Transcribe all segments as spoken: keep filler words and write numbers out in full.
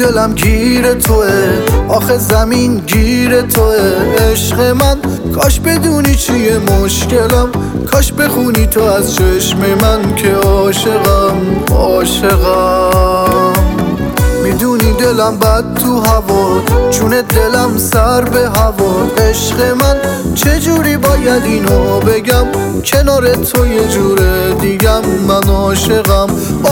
دلم گیر توه، آخه زمین گیر توه. عشق من کاش بدونی چیه مشکلم، کاش بخونی تو از چشم من که عاشقم عاشقم. میدونی دلم بد تو هوا، چون دلم سر به هوا. عشق من چجوری باید اینو بگم، کنار تو یه جوره دیگم. من عاشقم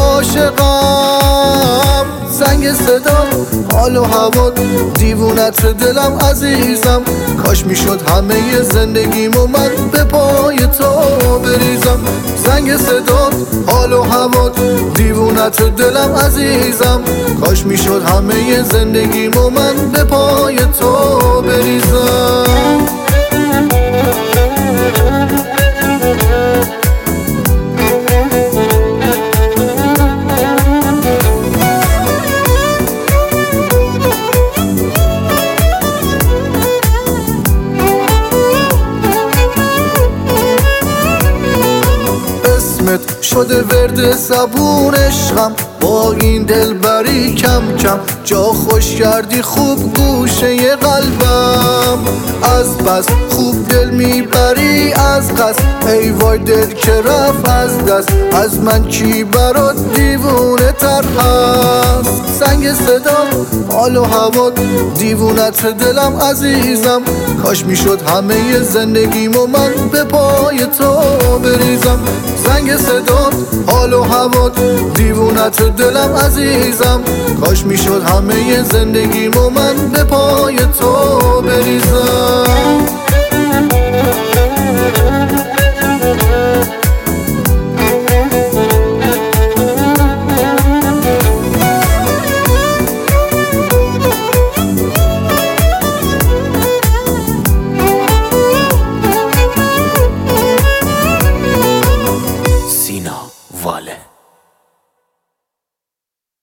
عاشقم. زنگ صدا حال و هوا، دیوونت دلم عزیزم. کاش میشد همه زندگیمو من به پای تو بریزم. زنگ صدا حال و هوا، دیوونت دلم عزیزم. کاش میشد همه زندگیمو من به پای تو بریزم. شده ورد زبون عشقم، با این دلبری کم کم جا خوش کردی خوب گوشه قلبم. از بس خوب دل میبری از قصد، ای وای دل که رفت از دست. از من کی برات دیوونه تر هست. زنگ صدا حال و هوا، دیوونت دلم عزیزم. کاش میشد همه زندگیمو من به پای تو بریزم. زنگ صدا حال و هوا، دیوونت دلم عزیزم. کاش میشد همه زندگیمو من به پای تو بریزم.